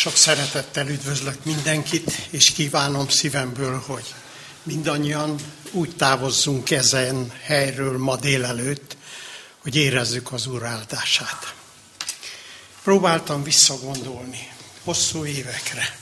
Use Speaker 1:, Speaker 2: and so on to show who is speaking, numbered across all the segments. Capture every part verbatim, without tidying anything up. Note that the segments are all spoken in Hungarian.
Speaker 1: Sok szeretettel üdvözlök mindenkit, és kívánom szívemből, hogy mindannyian úgy távozzunk ezen helyről ma délelőtt, hogy érezzük az Úr áldását. Próbáltam visszagondolni hosszú évekre,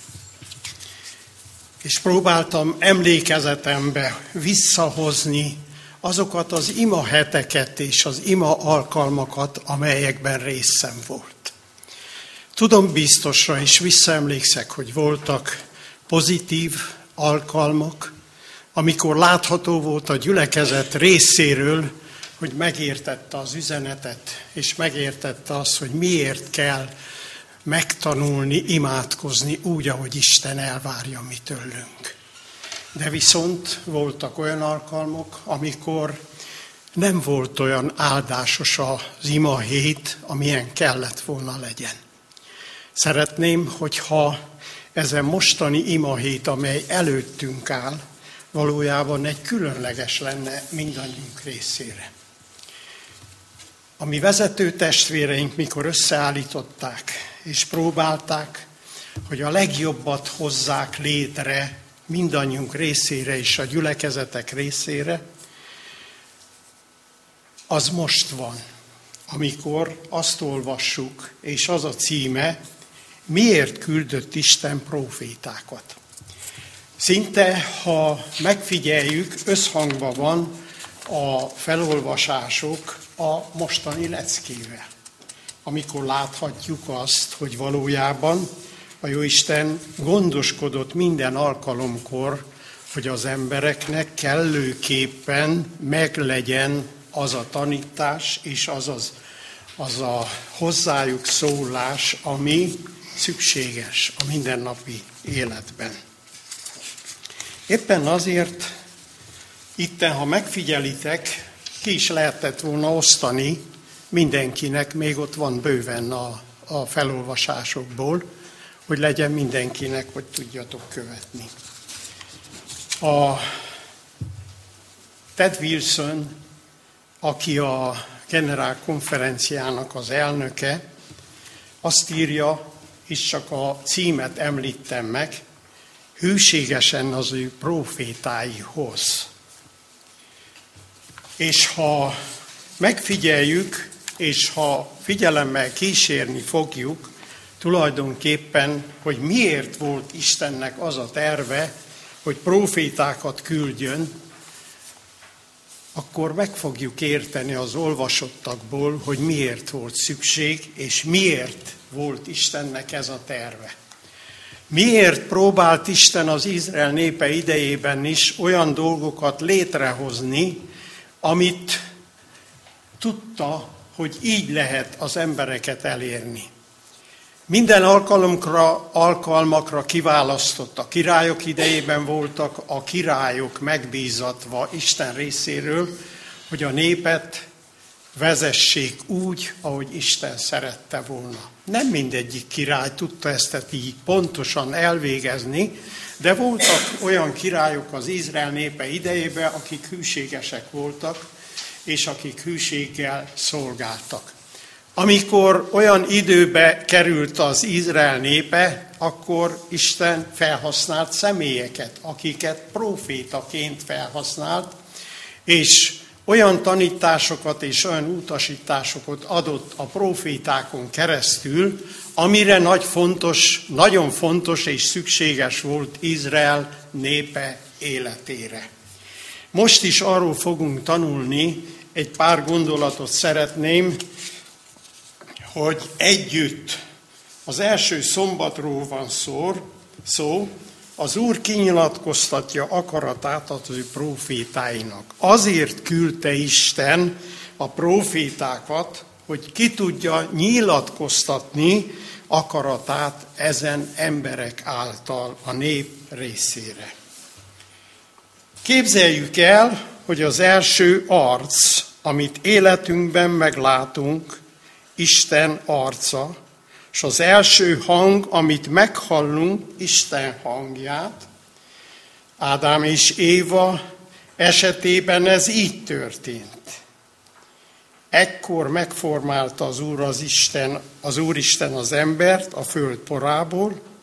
Speaker 1: és próbáltam emlékezetembe visszahozni azokat az imaheteket és az ima alkalmakat, amelyekben részem volt. Tudom biztosra, és visszaemlékszek, hogy voltak pozitív alkalmak, amikor látható volt a gyülekezet részéről, hogy megértette az üzenetet, és megértette azt, hogy miért kell megtanulni, imádkozni úgy, ahogy Isten elvárja mi tőlünk. De viszont voltak olyan alkalmak, amikor nem volt olyan áldásos az imahét, amilyen kellett volna legyen. Szeretném, hogyha ez a mostani imahét, amely előttünk áll, valójában egy különleges lenne mindannyiunk részére. A mi vezető testvéreink, mikor összeállították és próbálták, hogy a legjobbat hozzák létre mindannyiunk részére és a gyülekezetek részére, az most van, amikor azt olvassuk, és az a címe, miért küldött Isten prófétákat. Szinte, ha megfigyeljük, összhangban van a felolvasások a mostani leckével. Amikor láthatjuk azt, hogy valójában a Jóisten gondoskodott minden alkalomkor, hogy az embereknek kellőképpen meglegyen az a tanítás és az, az, az a hozzájuk szólás, ami szükséges a mindennapi életben. Éppen azért, itten, ha megfigyelitek, ki is lehetett volna osztani mindenkinek, még ott van bőven a, a felolvasásokból, hogy legyen mindenkinek, hogy tudjatok követni. A Ted Wilson, aki a generálkonferenciának az elnöke, azt írja, és csak a címet említem meg, hűségesen az ő prófétáihoz. És ha megfigyeljük, és ha figyelemmel kísérni fogjuk, tulajdonképpen, hogy miért volt Istennek az a terve, hogy prófétákat küldjön, akkor meg fogjuk érteni az olvasottakból, hogy miért volt szükség, és miért volt Istennek ez a terve. Miért próbált Isten az Izrael népe idejében is olyan dolgokat létrehozni, amit tudta, hogy így lehet az embereket elérni. Minden alkalomkra, alkalmakra kiválasztott. A királyok idejében voltak a királyok megbízatva Isten részéről, hogy a népet vezessék úgy, ahogy Isten szerette volna. Nem mindegyik király tudta ezt így pontosan elvégezni, de voltak olyan királyok az Izrael népe idejében, akik hűségesek voltak, és akik hűséggel szolgáltak. Amikor olyan időbe került az Izrael népe, akkor Isten felhasznált személyeket, akiket prófétaként felhasznált, és olyan tanításokat és olyan utasításokat adott a prófétákon keresztül, amire nagy fontos, nagyon fontos és szükséges volt Izrael népe életére. Most is arról fogunk tanulni, egy pár gondolatot szeretném, hogy együtt az első szombatról van szó, szó, az Úr kinyilatkoztatja akaratát az ő prófétáinak. Azért küldte Isten a prófétákat, hogy ki tudja nyilatkoztatni akaratát ezen emberek által a nép részére. Képzeljük el, hogy az első arc, amit életünkben meglátunk, Isten arca, és az első hang, amit meghallunk, Isten hangját. Ádám és Éva esetében ez így történt. Ekkor megformálta az Úr az Isten, az Úristen az embert a föld porából,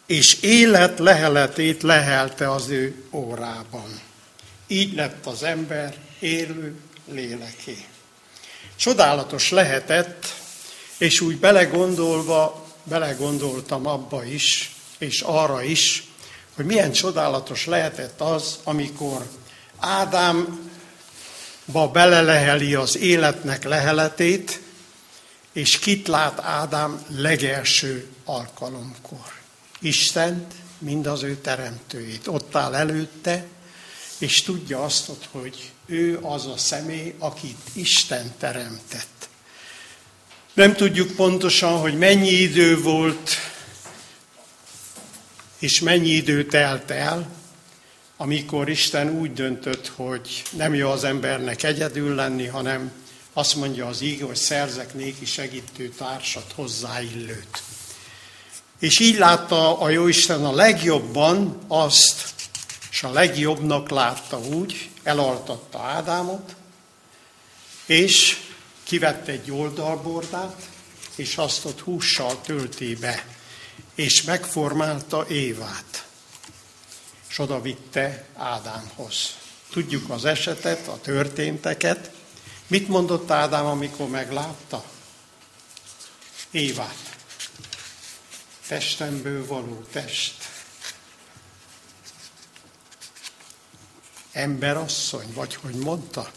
Speaker 1: és élet leheletét lehelte az ő órában. Így lett az ember élő léleké. Csodálatos lehetett, és úgy belegondolva, belegondoltam abba is, és arra is, hogy milyen csodálatos lehetett az, amikor Ádámba beleleheli az életnek leheletét, és kit lát Ádám legelső alkalomkor? Istent, mind az ő teremtőjét. Ott áll előtte, és tudja azt, hogy ő az a személy, akit Isten teremtett. Nem tudjuk pontosan, hogy mennyi idő volt, és mennyi idő telt el, amikor Isten úgy döntött, hogy nem jó az embernek egyedül lenni, hanem azt mondja az íge, hogy szerzek néki segítő társat, hozzáillőt. És így látta a Jóisten a legjobban azt, és a legjobbnak látta úgy, elaltatta Ádámot, és kivette egy oldalbordát, és azt ott hússal tölti be, és megformálta Évát, és oda vitte Ádámhoz. Tudjuk az esetet, a történteket. Mit mondott Ádám, amikor meglátta Évát? Testemből való test. Emberasszony, vagy hogy mondta?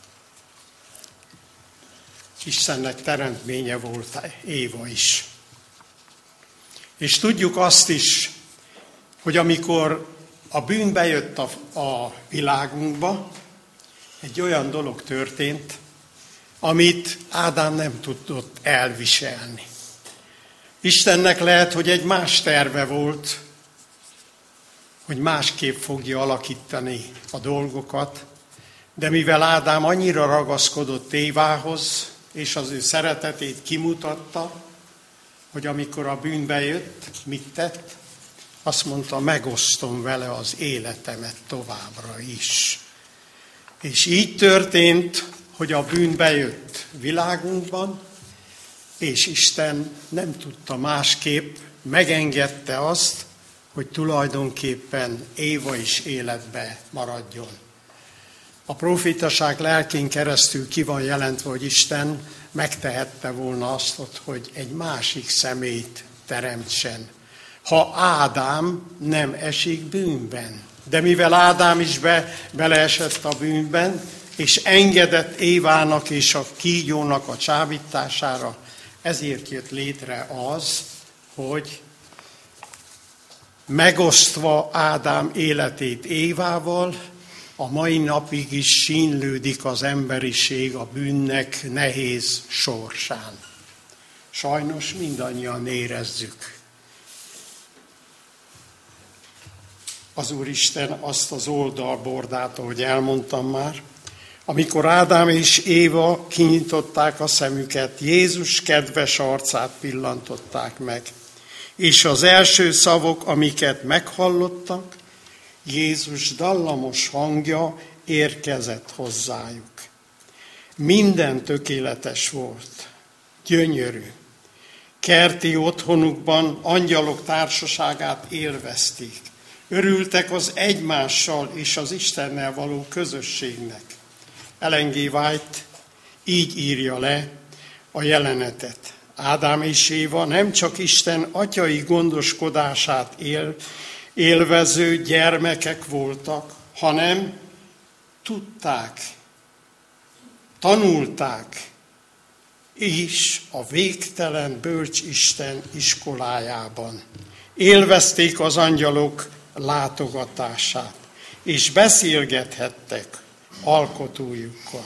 Speaker 1: Istennek teremtménye volt Éva is. És tudjuk azt is, hogy amikor a bűn bejött a, a világunkba, egy olyan dolog történt, amit Ádám nem tudott elviselni. Istennek lehet, hogy egy más terve volt, hogy másképp fogja alakítani a dolgokat, de mivel Ádám annyira ragaszkodott Évához, és az ő szeretetét kimutatta, hogy amikor a bűn bejött, mit tett? Azt mondta, megosztom vele az életemet továbbra is. És így történt, hogy a bűn bejött világunkban, és Isten nem tudta másképp, megengedte azt, hogy tulajdonképpen Éva is életbe maradjon. A profétaság lelkén keresztül ki van jelentve, hogy Isten megtehette volna azt, hogy egy másik személyt teremtsen, ha Ádám nem esik bűnben. De mivel Ádám is be, beleesett a bűnben, és engedett Évának és a kígyónak a csábítására, ezért jött létre az, hogy megosztva Ádám életét Évával, a mai napig is sínlődik az emberiség a bűnnek nehéz sorsán. Sajnos mindannyian érezzük. Az Úristen azt az oldalbordát, ahogy elmondtam már, amikor Ádám és Éva kinyitották a szemüket, Jézus kedves arcát pillantották meg, és az első szavok, amiket meghallottak, Jézus dallamos hangja érkezett hozzájuk. Minden tökéletes volt, gyönyörű. Kerti otthonukban angyalok társaságát élvezték. Örültek az egymással és az Istennel való közösségnek. Ellen G. White így írja le a jelenetet. Ádám és Éva nem csak Isten atyai gondoskodását él, élvező gyermekek voltak, hanem tudták, tanulták is a végtelen bölcs Isten iskolájában. Élvezték az angyalok látogatását, és beszélgethettek alkotójukkal.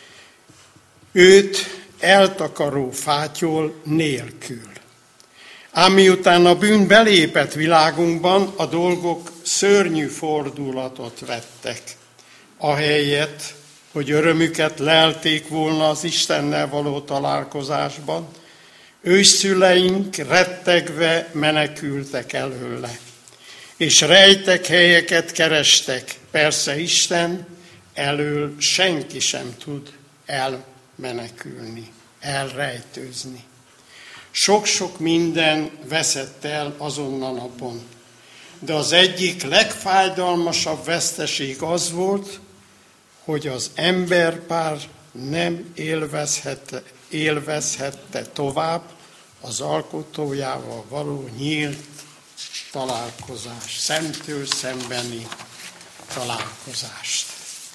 Speaker 1: Őt eltakaró fátyol nélkül. Ám miután a bűn belépett világunkban, a dolgok szörnyű fordulatot vettek. Ahelyett, hogy örömüket lelték volna az Istennel való találkozásban, ősszüleink rettegve menekültek előle, és rejtek helyeket kerestek. Persze Isten elől senki sem tud elmenekülni, elrejtőzni. Sok-sok minden veszett el azon a napon. De az egyik legfájdalmasabb veszteség az volt, hogy az emberpár nem élvezhette, élvezhette tovább az alkotójával való nyílt találkozás, szemtől szembeni találkozást.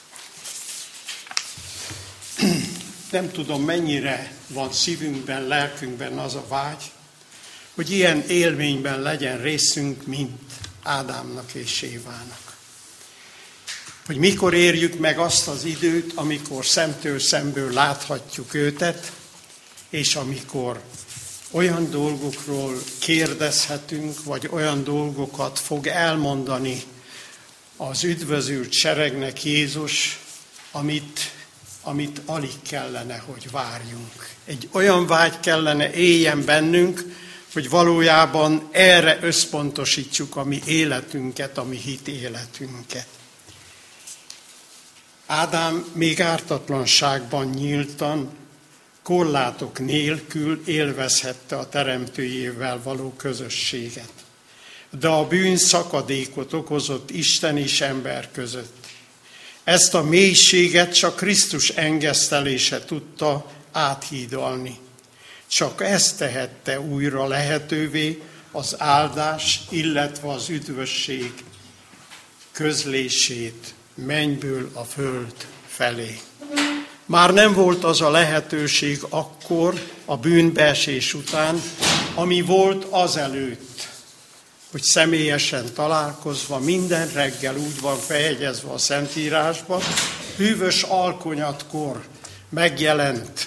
Speaker 1: Nem tudom, mennyire van szívünkben, lelkünkben az a vágy, hogy ilyen élményben legyen részünk, mint Ádámnak és Évának. Hogy mikor érjük meg azt az időt, amikor szemtől szemből láthatjuk őtet, és amikor olyan dolgokról kérdezhetünk, vagy olyan dolgokat fog elmondani az üdvözült seregnek Jézus, amit, amit alig kellene, hogy várjunk. Egy olyan vágy kellene éljen bennünk, hogy valójában erre összpontosítsuk a mi életünket, a mi hit életünket. Ádám még ártatlanságban nyíltan, korlátok nélkül élvezhette a teremtőjével való közösséget. De a bűn szakadékot okozott Isten és ember között. Ezt a mélységet csak Krisztus engesztelése tudta áthídalni. Csak ez tehette újra lehetővé az áldás, illetve az üdvösség közlését mennyből a föld felé. Már nem volt az a lehetőség akkor, a bűnbeesés után, ami volt azelőtt, hogy személyesen találkozva minden reggel úgy van feljegyezve a Szentírásban, hűvös alkonyatkor megjelent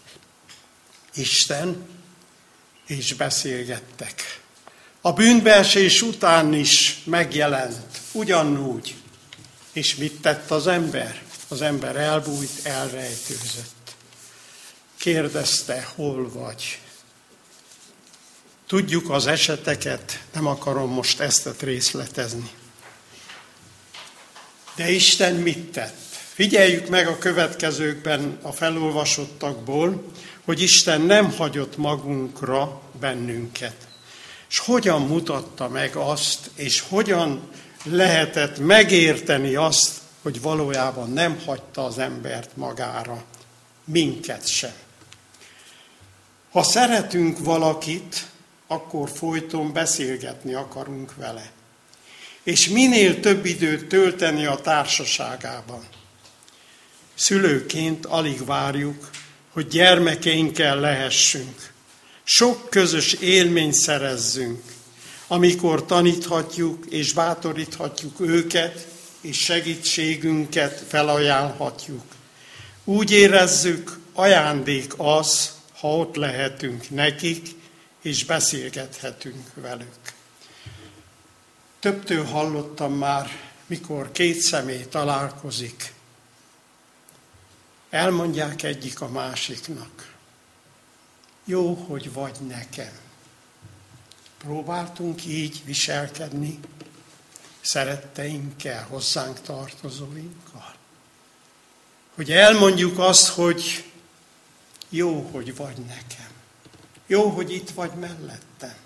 Speaker 1: Isten, és beszélgettek. A bűnbeesés után is megjelent, ugyanúgy. És mit tett az ember? Az ember elbújt, elrejtőzött. Kérdezte, hol vagy? Tudjuk az eseteket, nem akarom most ezt részletezni. De Isten mit tett? Figyeljük meg a következőkben a felolvasottakból, hogy Isten nem hagyott magunkra bennünket. És hogyan mutatta meg azt, és hogyan lehetett megérteni azt, hogy valójában nem hagyta az embert magára, minket sem. Ha szeretünk valakit, akkor folyton beszélgetni akarunk vele. És minél több időt tölteni a társaságában. Szülőként alig várjuk, hogy gyermekeinkkel lehessünk. Sok közös élményt szerezzünk, amikor taníthatjuk és bátoríthatjuk őket, és segítségünket felajánlhatjuk. Úgy érezzük, ajándék az, ha ott lehetünk nekik, és beszélgethetünk velük. Többtől hallottam már, mikor két személy találkozik, elmondják egyik a másiknak. Jó, hogy vagy nekem. Próbáltunk így viselkedni szeretteinkkel, hozzánk tartozóinkkal. Hogy elmondjuk azt, hogy jó, hogy vagy nekem. Jó, hogy itt vagy mellettem.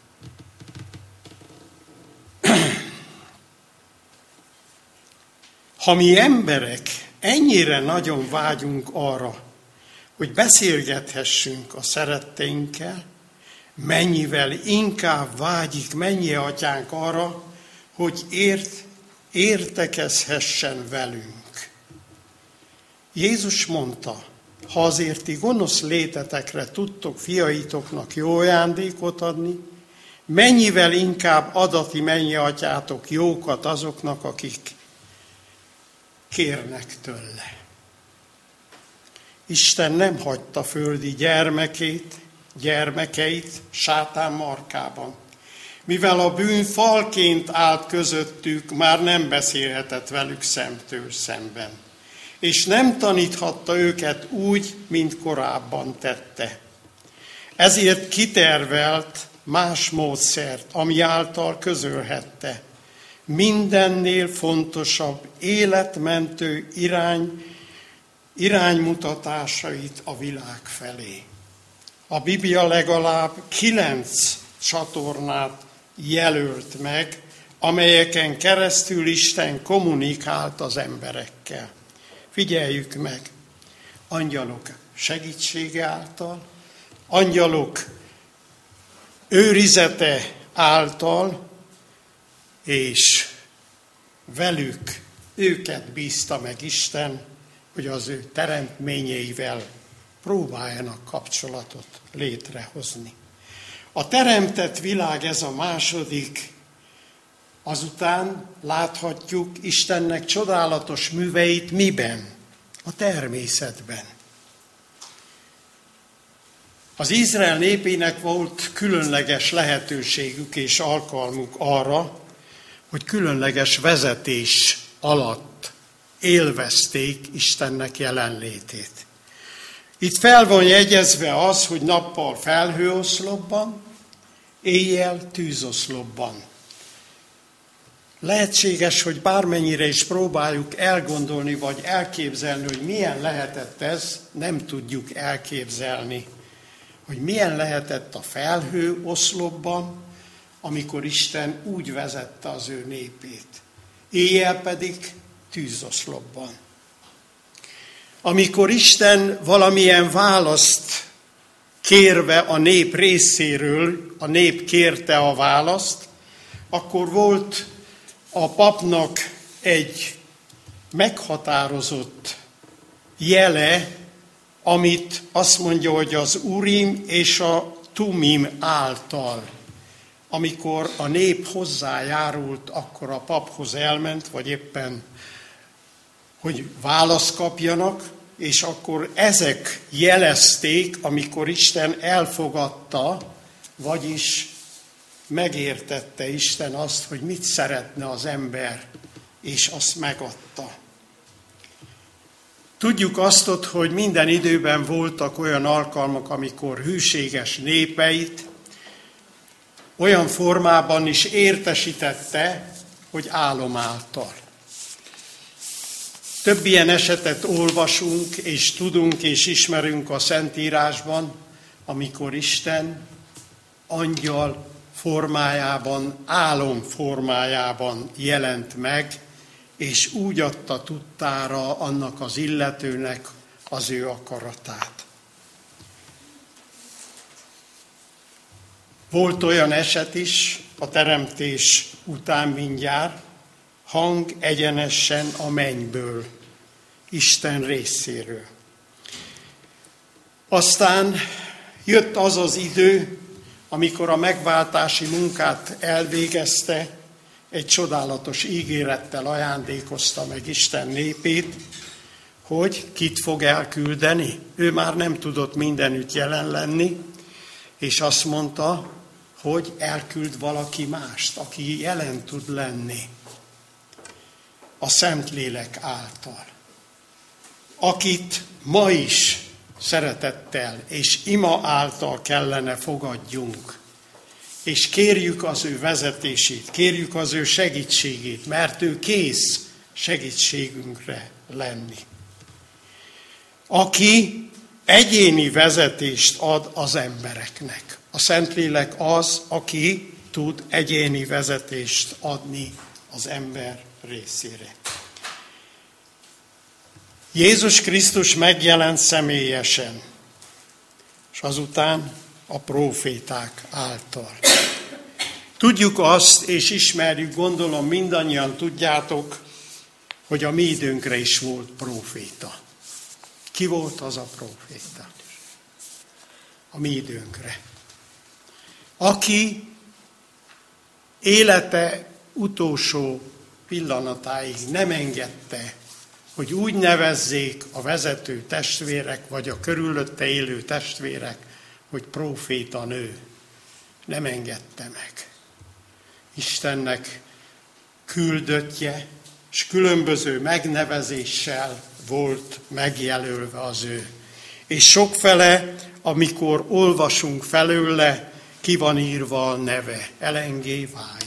Speaker 1: Ha mi emberek ennyire nagyon vágyunk arra, hogy beszélgethessünk a szeretteinkkel, mennyivel inkább vágyik mennyi atyánk arra, hogy ért, értekezhessen velünk. Jézus mondta, ha azért ti gonosz létetekre tudtok fiaitoknak jó ajándékot adni, mennyivel inkább adati mennyi atyátok jókat azoknak, akik kérnek tőle. Isten nem hagyta földi gyermekét, gyermekeit sátán markában. Mivel a bűn falként állt közöttük, már nem beszélhetett velük szemtől szemben. És nem taníthatta őket úgy, mint korábban tette. Ezért kitervelt más módszert, ami által közölhette. Mindennél fontosabb életmentő irány, iránymutatásait a világ felé. A Biblia legalább kilenc csatornát jelölt meg, amelyeken keresztül Isten kommunikált az emberekkel. Figyeljük meg, angyalok segítsége által, angyalok őrizete által, és velük őket bízta meg Isten, hogy az ő teremtményeivel próbáljanak kapcsolatot létrehozni. A teremtett világ, ez a második, azután láthatjuk Istennek csodálatos műveit miben? A természetben. Az Izrael népének volt különleges lehetőségük és alkalmuk arra, hogy különleges vezetés alatt élvezték Istennek jelenlétét. Itt fel van jegyezve az, hogy nappal felhőoszlopban, éjjel tűzoszlopban. Lehetséges, hogy bármennyire is próbáljuk elgondolni, vagy elképzelni, hogy milyen lehetett ez, nem tudjuk elképzelni, hogy milyen lehetett a felhő oszlopban, amikor Isten úgy vezette az ő népét. Éjjel pedig tűzoszlopban. Amikor Isten valamilyen választ kérve a nép részéről, a nép kérte a választ, akkor volt a papnak egy meghatározott jele, amit azt mondja, hogy az Urim és a Tumim által. Amikor a nép hozzájárult, akkor a paphoz elment, vagy éppen, hogy választ kapjanak, és akkor ezek jelezték, amikor Isten elfogadta, vagyis megértette Isten azt, hogy mit szeretne az ember, és azt megadta. Tudjuk azt, hogy minden időben voltak olyan alkalmak, amikor hűséges népeit olyan formában is értesítette, hogy álom által. Több ilyen esetet olvasunk, és tudunk, és ismerünk a Szentírásban, amikor Isten angyal formájában, álom formájában jelent meg, és úgy adta tudtára annak az illetőnek az ő akaratát. Volt olyan eset is a teremtés után mindjárt, hang egyenesen a mennyből, Isten részéről. Aztán jött az az idő, amikor a megváltási munkát elvégezte, egy csodálatos ígérettel ajándékozta meg Isten népét, hogy kit fog elküldeni. Ő már nem tudott mindenütt jelen lenni, és azt mondta, hogy elküld valaki mást, aki jelen tud lenni a Szentlélek által, akit ma is szeretettel és ima által kellene fogadjunk, és kérjük az ő vezetését, kérjük az ő segítségét, mert ő kész segítségünkre lenni. Aki egyéni vezetést ad az embereknek. A Szentlélek az, aki tud egyéni vezetést adni az ember részére. Jézus Krisztus megjelent személyesen, és azután a próféták által. Tudjuk azt, és ismerjük, gondolom mindannyian tudjátok, hogy a mi időnkre is volt próféta. Ki volt az a próféta? A mi időnkre. Aki élete utolsó pillanatáig nem engedte, hogy úgy nevezzék a vezető testvérek, vagy a körülötte élő testvérek, hogy próféta nő. Nem engedte meg. Istennek küldöttje, és különböző megnevezéssel volt megjelölve az ő. És sokfele, amikor olvasunk felőle, ki van írva a neve, Ellen G. White.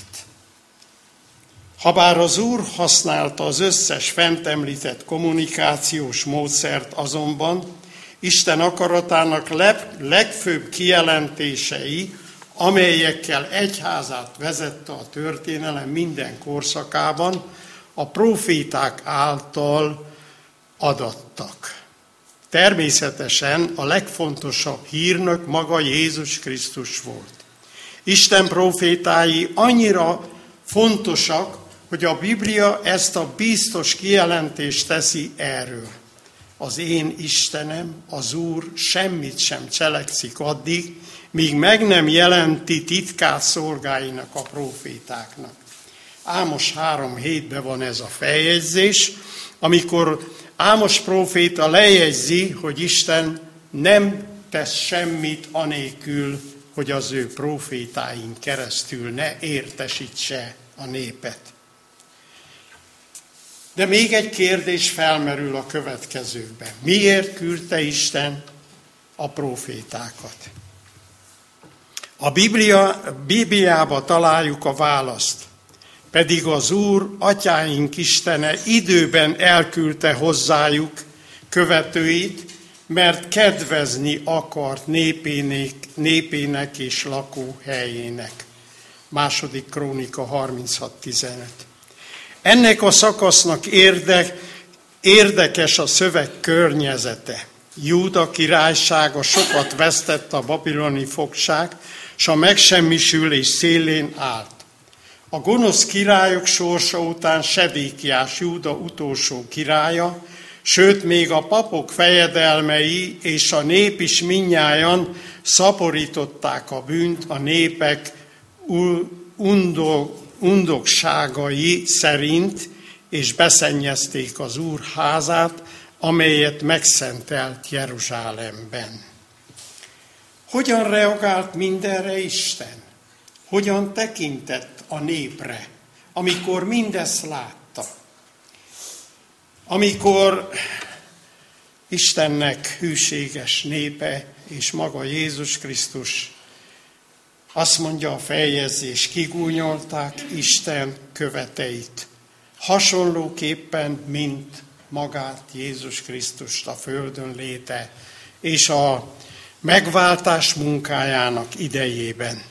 Speaker 1: Habár az Úr használta az összes fent említett kommunikációs módszert, azonban Isten akaratának legfőbb kijelentései, amelyekkel egyházát vezette a történelem minden korszakában, a próféták által adattak. Természetesen a legfontosabb hírnök maga Jézus Krisztus volt. Isten prófétái annyira fontosak, hogy a Biblia ezt a biztos kijelentést teszi erről. Az én Istenem, az Úr semmit sem cselekszik addig, míg meg nem jelenti titkát szolgáinak, a prófétáknak. Ámos három hétben van ez a feljegyzés, amikor Ámos próféta lejegyzi, hogy Isten nem tesz semmit anélkül, hogy az ő prófétáin keresztül ne értesítse a népet. De még egy kérdés felmerül a következőkben. Miért küldte Isten a prófétákat? A Biblia, Bibliába találjuk a választ. Pedig az Úr, atyáink Istene időben elküldte hozzájuk követőit, mert kedvezni akart népének, népének és lakóhelyének. Második Krónika harminchat tizenöt. Ennek a szakasznak érde, érdekes a szöveg környezete. Júda királysága sokat vesztett a babiloni fogság, s a megsemmisülés szélén állt. A gonosz királyok sorsa után Sedékiás, Júda utolsó királya, sőt még a papok fejedelmei és a nép is mindnyájan szaporították a bűnt a népek undog, undogságai szerint, és beszennyezték az Úr házát, amelyet megszentelt Jeruzsálemben. Hogyan reagált mindenre Isten? Hogyan tekintett a népre, amikor mindezt látta? Amikor Istennek hűséges népe és maga Jézus Krisztus, azt mondja a feljegyzés, kigúnyolták Isten követeit. Hasonlóképpen, mint magát Jézus Krisztust a földön léte és a megváltás munkájának idejében.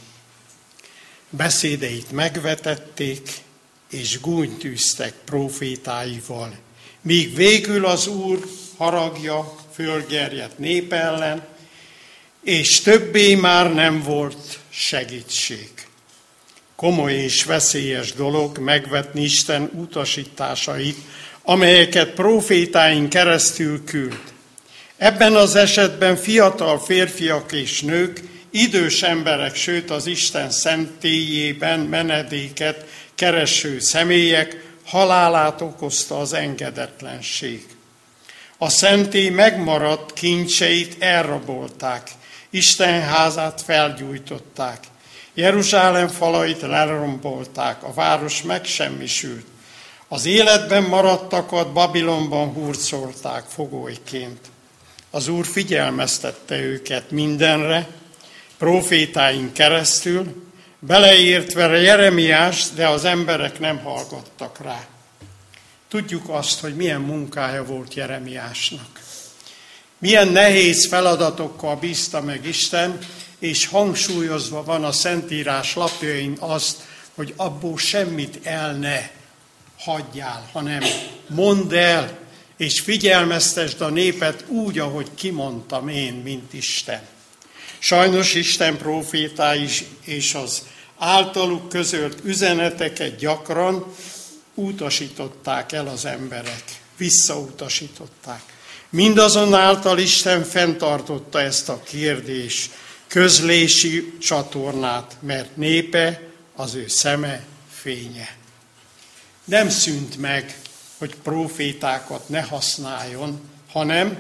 Speaker 1: Beszédeit megvetették, és gúnyt űztek prófétáival, míg végül az Úr haragja fölgerjedt nép ellen, és többé már nem volt segítség. Komoly és veszélyes dolog megvetni Isten utasításait, amelyeket prófétáin keresztül küld. Ebben az esetben fiatal férfiak és nők, idős emberek, sőt az Isten szentélyében menedéket kereső személyek halálát okozta az engedetlenség. A szentély megmaradt kincseit elrabolták, Isten házát felgyújtották, Jeruzsálem falait lerombolták, a város megsemmisült. Az életben maradtakat Babilonban hurcolták fogolyként. Az Úr figyelmeztette őket mindenre, prófétáin keresztül, beleértve Jeremiást, de az emberek nem hallgattak rá. Tudjuk azt, hogy milyen munkája volt Jeremiásnak. Milyen nehéz feladatokkal bízta meg Isten, és hangsúlyozva van a Szentírás lapjain azt, hogy abból semmit el ne hagyjál, hanem mondd el, és figyelmeztesd a népet úgy, ahogy kimondtam én, mint Isten. Sajnos Isten prófétái és az általuk közölt üzeneteket gyakran utasították el az emberek, visszautasították. Mindazonáltal Isten fenntartotta ezt a kérdés közlési csatornát, mert népe az ő szeme fénye. Nem szűnt meg, hogy prófétákat ne használjon, hanem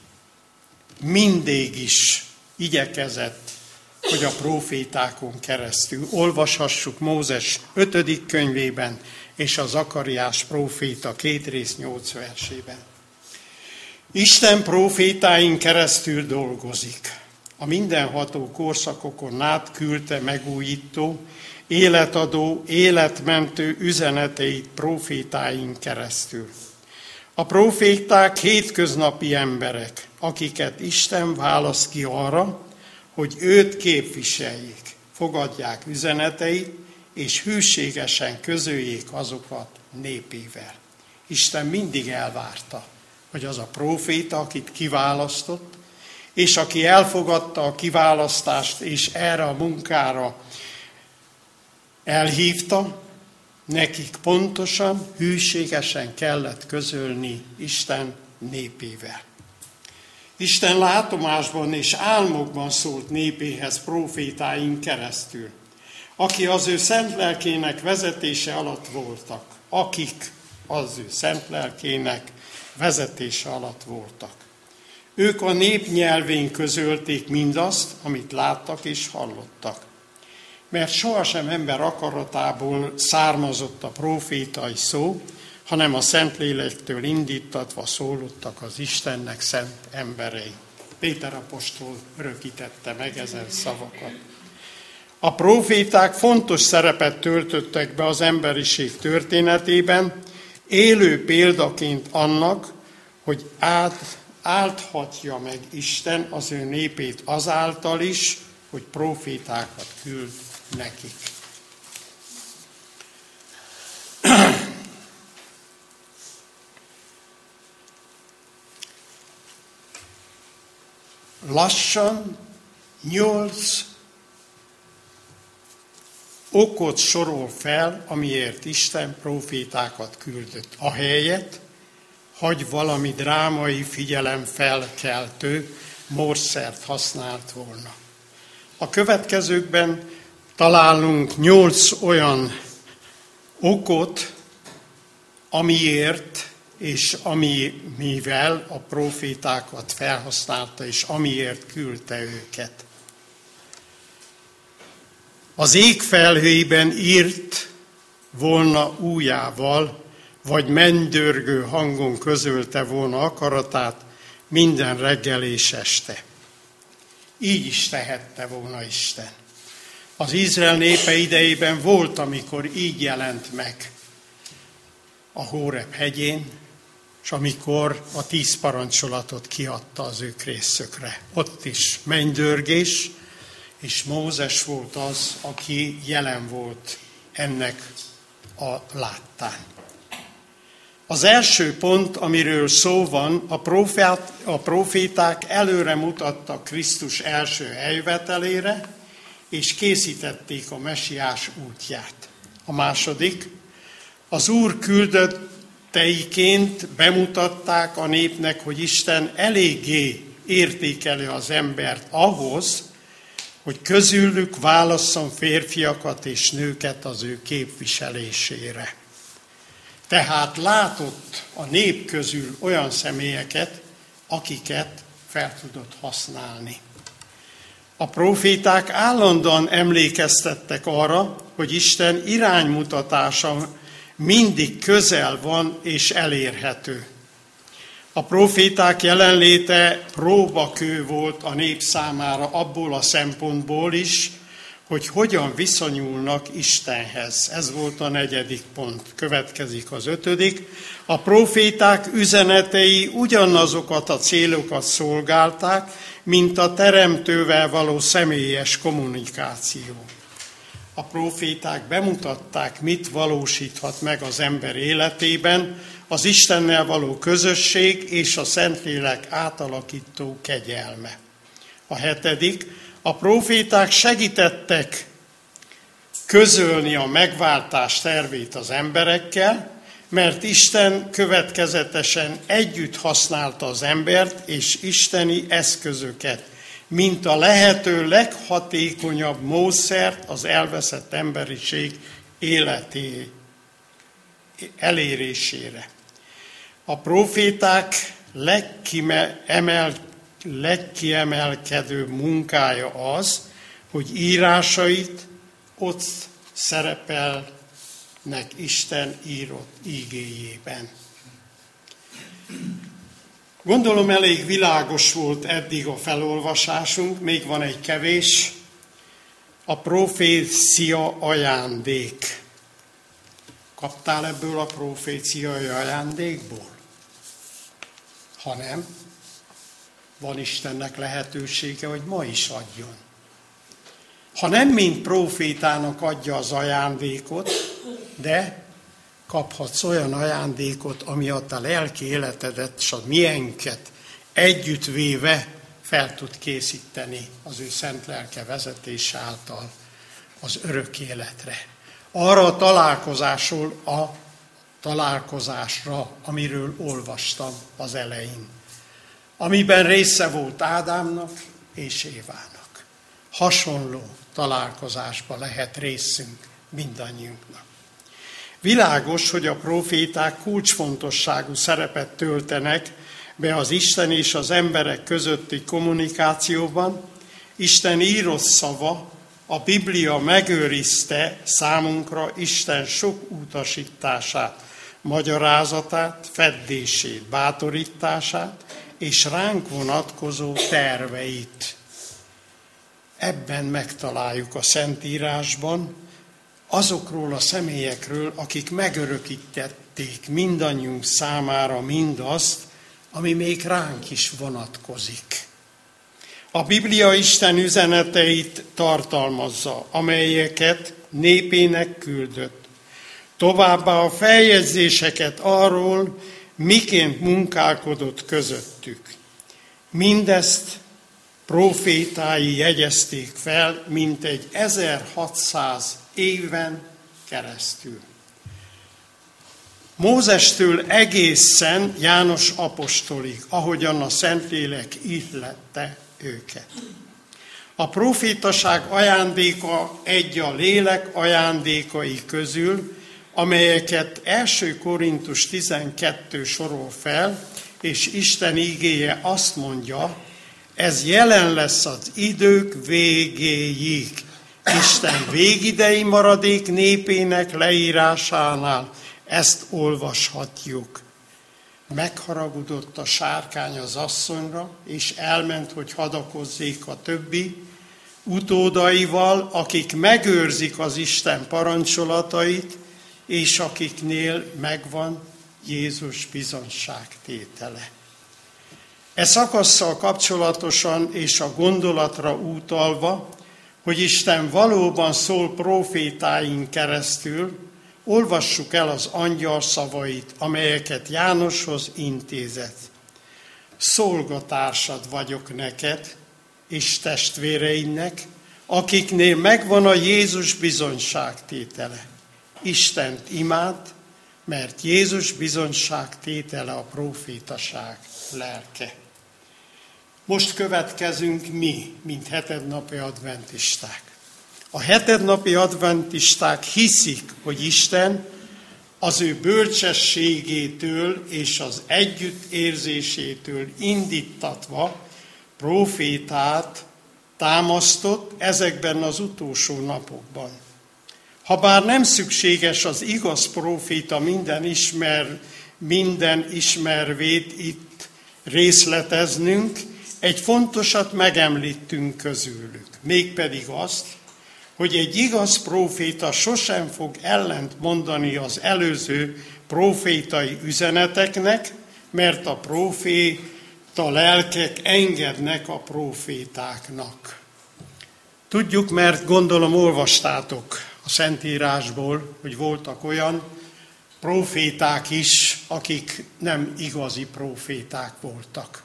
Speaker 1: mindig is igyekezett, hogy a prófétákon keresztül olvashassuk Mózes ötödik könyvében és a Zakariás próféta két rész nyolc versében. Isten prófétáin keresztül dolgozik. A mindenható korszakokon át küldte megújító, életadó, életmentő üzeneteit prófétáin keresztül. A próféták hétköznapi emberek, akiket Isten választ ki arra, hogy őt képviseljék, fogadják üzeneteit, és hűségesen közöljék azokat népével. Isten mindig elvárta, hogy az a próféta, akit kiválasztott, és aki elfogadta a kiválasztást, és erre a munkára elhívta, nekik pontosan, hűségesen kellett közölni Isten népével. Isten látomásban és álmokban szólt népéhez prófétáink keresztül, aki az ő szent lelkének vezetése alatt voltak, akik az ő szent lelkének vezetése alatt voltak. Ők a nép nyelvén közölték mindazt, amit láttak és hallottak. Mert sohasem ember akaratából származott a prófétai szó, hanem a Szentlélektől indítatva szólottak az Istennek szent emberei. Péter apostol örökítette meg ezen szavakat. A próféták fontos szerepet töltöttek be az emberiség történetében, élő példaként annak, hogy át, álthatja meg Isten az ő népét azáltal is, hogy prófétákat küld nekik. Lassan nyolc okot sorol fel, amiért Isten prófétákat küldött. Ahelyett, hogy valami drámai figyelemfelkeltő módszert használt volna. A következőkben találunk nyolc olyan okot, amiért és ami, mivel a prófétákat felhasználta, és amiért küldte őket. Az ég felhőiben írt volna ujjával, vagy mennydörgő hangon közölte volna akaratát minden reggel és este. Így is tehette volna Isten. Az Izrael népe idejében volt, amikor így jelent meg a Hóreb hegyén, és amikor a tíz parancsolatot kiadta az ők részükre. Ott is mennydörgés, és Mózes volt az, aki jelen volt ennek a láttán. Az első pont, amiről szó van, a, profét, a proféták előre mutattak Krisztus első eljövetelére, és készítették a mesiás útját. A második, az Úr küldötteiként bemutatták a népnek, hogy Isten eléggé értékeli az embert ahhoz, hogy közülük válasszon férfiakat és nőket az ő képviselésére. Tehát látott a nép közül olyan személyeket, akiket fel tudott használni. A próféták állandóan emlékeztettek arra, hogy Isten iránymutatása mindig közel van és elérhető. A próféták jelenléte próbakő volt a nép számára abból a szempontból is, hogy hogyan viszonyulnak Istenhez. Ez volt a negyedik pont. Következik az ötödik. A próféták üzenetei ugyanazokat a célokat szolgálták, mint a teremtővel való személyes kommunikáció. A próféták bemutatták, mit valósíthat meg az ember életében, az Istennel való közösség és a Szentlélek átalakító kegyelme. A hetedik, a próféták segítettek közölni a megváltás tervét az emberekkel, mert Isten következetesen együtt használta az embert és isteni eszközöket, mint a lehető leghatékonyabb módszert az elveszett emberiség életé elérésére. A próféták legkiemel, legkiemelkedő munkája az, hogy írásait ott szerepelnek Isten írott ígéjében. Gondolom elég világos volt eddig a felolvasásunk, még van egy kevés. A profécia ajándék. Kaptál ebből a proféciai ajándékból? hanem van Istennek lehetősége, hogy ma is adjon. Ha nem mint prófétának adja az ajándékot, de kaphatsz olyan ajándékot, ami a te lelki életedet és a miénket együttvéve fel tud készíteni az ő szent lelke vezetés által az örök életre. Arra a találkozásról, a találkozásra, amiről olvastam az elején, amiben része volt Ádámnak és Évának. Hasonló találkozásba lehet részünk mindannyiunknak. Világos, hogy a próféták kulcsfontosságú szerepet töltenek be az Isten és az emberek közötti kommunikációban. Isten írott szava, a Biblia megőrizte számunkra Isten sok utasítását, magyarázatát, feddését, bátorítását és ránk vonatkozó terveit. Ebben megtaláljuk a Szentírásban azokról a személyekről, akik megörökítették mindannyiunk számára mindazt, ami még ránk is vonatkozik. A Biblia Isten üzeneteit tartalmazza, amelyeket népének küldött. Továbbá a feljegyzéseket arról, miként munkálkodott közöttük. Mindezt prófétái jegyezték fel, mintegy ezerhatszáz éven keresztül. Mózestől egészen János apostolig, ahogyan a Szentlélek illette őket. A prófétaság ajándéka egy a lélek ajándékai közül, amelyeket első Korintus tizenkettő sorol fel, és Isten igéje azt mondja, ez jelen lesz az idők végéig. Isten végidei maradék népének leírásánál ezt olvashatjuk. Megharagudott a sárkány az asszonyra, és elment, hogy hadakozzék a többi utódaival, akik megőrzik az Isten parancsolatait, és akiknél megvan Jézus bizonságtétele. E szakasszal kapcsolatosan és a gondolatra utalva, hogy Isten valóban szól prófétáin keresztül, olvassuk el az angyal szavait, amelyeket Jánoshoz intézett. Szolgatársad vagyok neked, és testvéreidnek, akiknél megvan a Jézus bizonyságtétele. Istent imád, mert Jézus bizonyságtétele a prófétaság lelke. Most következünk mi, mint hetednapi adventisták. A hetednapi adventisták hiszik, hogy Isten az ő bölcsességétől és az együttérzésétől indítatva prófétát támasztott ezekben az utolsó napokban. Habár nem szükséges az igaz próféta minden, ismer, minden ismervét itt részleteznünk, egy fontosat megemlítünk közülük, mégpedig azt, hogy egy igaz próféta sosem fog ellent mondani az előző prófétai üzeneteknek, mert a próféta lelkek engednek a prófétáknak. Tudjuk, mert gondolom olvastátok a Szentírásból, hogy voltak olyan próféták is, akik nem igazi próféták voltak.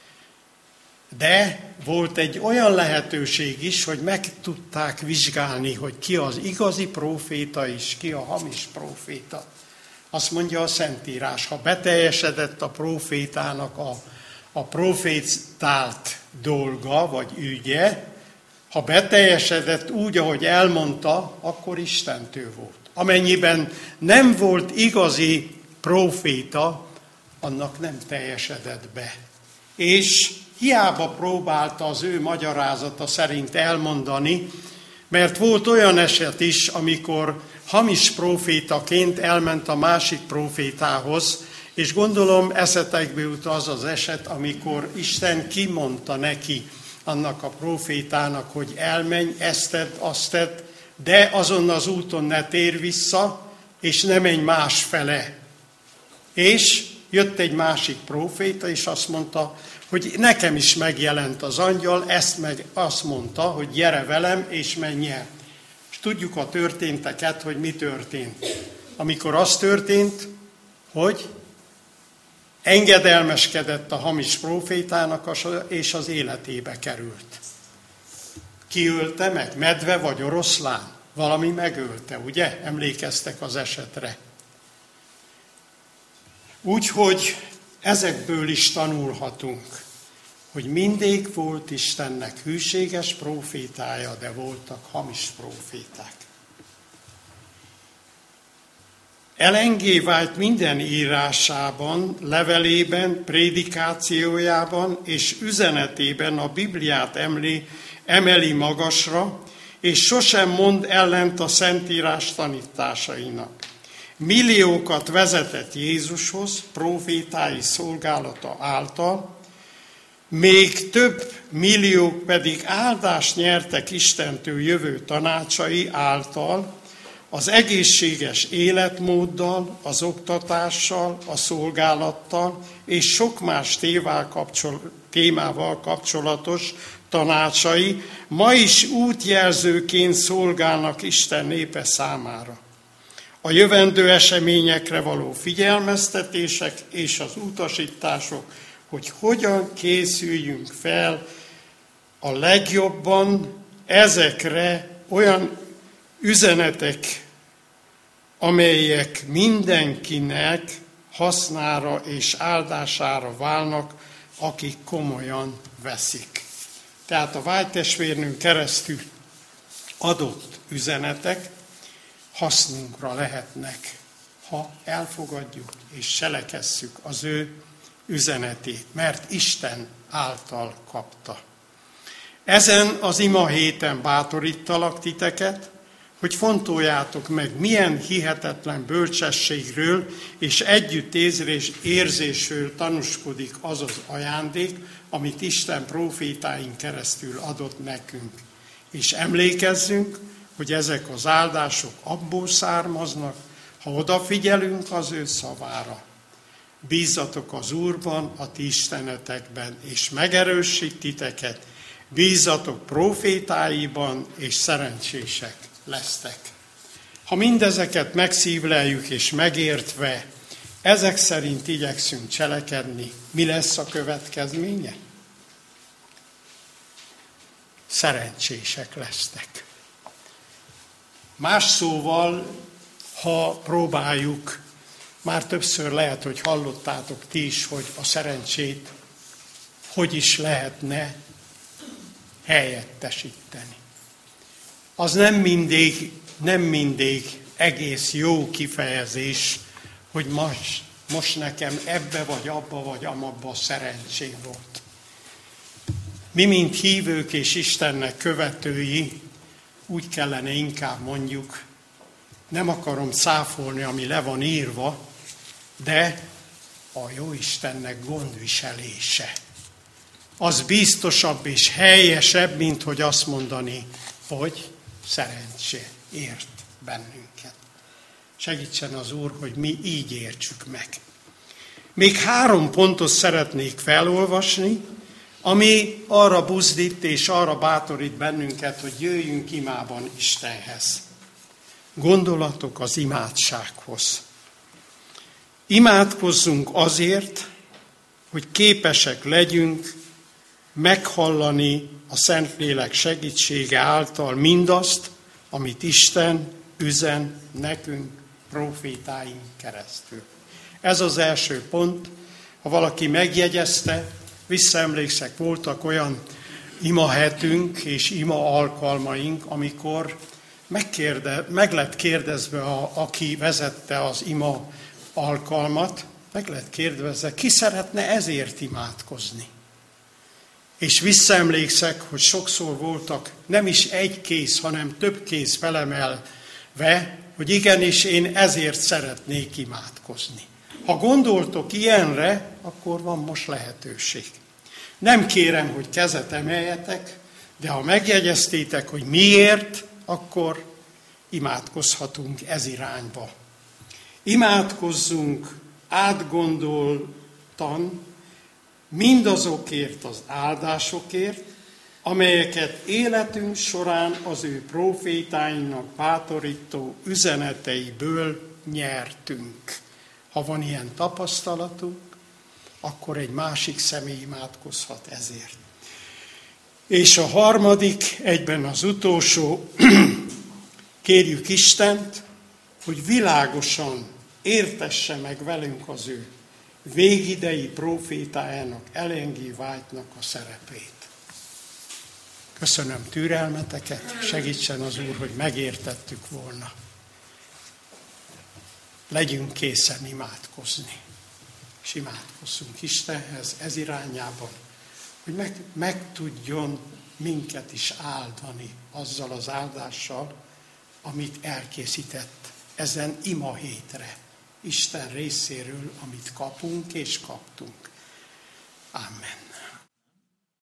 Speaker 1: De volt egy olyan lehetőség is, hogy meg tudták vizsgálni, hogy ki az igazi próféta és ki a hamis próféta. Azt mondja a Szentírás, ha beteljesedett a prófétának a, a prófétált dolga vagy ügye, ha beteljesedett úgy, ahogy elmondta, akkor Istentől volt. Amennyiben nem volt igazi próféta, annak nem teljesedett be. És hiába próbálta az ő magyarázata szerint elmondani, mert volt olyan eset is, amikor hamis prófétaként elment a másik prófétához, és gondolom eszetekbe jut az az eset, amikor Isten kimondta neki, annak a prófétának, hogy elmenj, ezt tedd, azt tedd, de azon az úton ne tér vissza, és ne menj másfele. És jött egy másik próféta, és azt mondta, hogy nekem is megjelent az angyal, ezt meg azt mondta, hogy gyere velem, és menj el. És tudjuk a történteket, hogy mi történt. Amikor az történt, hogy engedelmeskedett a hamis prófétának, és az életébe került. Ki ölte meg? Medve vagy oroszlán? Valami megölte, ugye? Emlékeztek az esetre. Úgyhogy ezekből is tanulhatunk, hogy mindig volt Istennek hűséges prófétája, de voltak hamis próféták. Ellen G. White minden írásában, levelében, prédikációjában és üzenetében a Bibliát emli, emeli magasra, és sosem mond ellent a Szentírás tanításainak. Milliókat vezetett Jézushoz, prófétái szolgálata által, még több milliók pedig áldást nyertek Istentől jövő tanácsai által, az egészséges életmóddal, az oktatással, a szolgálattal és sok más témával kapcsolatos tanácsai ma is útjelzőként szolgálnak Isten népe számára. A jövendő eseményekre való figyelmeztetések és az utasítások, hogy hogyan készüljünk fel a legjobban ezekre olyan üzenetek, amelyek mindenkinek hasznára és áldására válnak, akik komolyan veszik. Tehát a White testvérnőn keresztül adott üzenetek hasznunkra lehetnek, ha elfogadjuk és cselekesszük az ő üzenetét, mert Isten által kapta. Ezen az ima héten bátorítalak titeket, hogy fontoljátok meg, milyen hihetetlen bölcsességről és együttérzésről tanúskodik az az ajándék, amit Isten prófétáin keresztül adott nekünk. És emlékezzünk, hogy ezek az áldások abból származnak, ha odafigyelünk az ő szavára. Bízzatok az Úrban, a ti istenetekben, és megerősít titeket, bízzatok prófétáiban, és szerencsések lesztek. Ha mindezeket megszívleljük és megértve, ezek szerint igyekszünk cselekedni, mi lesz a következménye? Szerencsések lesztek. Más szóval, ha próbáljuk, már többször lehet, hogy hallottátok ti is, hogy a szerencsét hogy is lehetne helyettesíteni. Az nem mindig, nem mindig egész jó kifejezés, hogy most, most nekem ebbe vagy abba vagy amabba szerencsém volt. Mi, mint hívők és Istennek követői, úgy kellene inkább mondjuk, nem akarom cáfolni, ami le van írva, de a jó Istennek gondviselése. Az biztosabb és helyesebb, mint hogy azt mondani, hogy szerencsé ért bennünket. Segítsen az Úr, hogy mi így értsük meg. Még három pontot szeretnék felolvasni, ami arra buzdít és arra bátorít bennünket, hogy jöjjünk imában Istenhez. Gondolatok az imádsághoz. Imádkozzunk azért, hogy képesek legyünk meghallani a Szentlélek segítsége által mindazt, amit Isten üzen nekünk prófétáink keresztül. Ez az első pont. Ha valaki megjegyezte, visszaemlékszek, voltak olyan imahetünk és ima alkalmaink, amikor megkérde, meg lett kérdezve, a, aki vezette az ima alkalmat, meg lett kérdezve, ki szeretne ezért imádkozni. És visszaemlékszek, hogy sokszor voltak nem is egy kéz, hanem több kéz felemelve, hogy igenis én ezért szeretnék imádkozni. Ha gondoltok ilyenre, akkor van most lehetőség. Nem kérem, hogy kezet emeljetek, de ha megjegyeztétek, hogy miért, akkor imádkozhatunk ez irányba. Imádkozzunk átgondoltan mindazokért az áldásokért, amelyeket életünk során az ő prófétáinak bátorító üzeneteiből nyertünk. Ha van ilyen tapasztalatunk, akkor egy másik személy imádkozhat ezért. És a harmadik, egyben az utolsó, kérjük Istent, hogy világosan értesse meg velünk az ő végidei prófétájának, Ellen G. White-nak a szerepét. Köszönöm türelmeteket, segítsen az Úr, hogy megértettük volna. Legyünk készen imádkozni, és imádkozzunk Istenhez ez irányában, hogy meg, meg tudjon minket is áldani azzal az áldással, amit elkészített ezen ima hétre, Isten részéről, amit kapunk és kaptunk. Amen.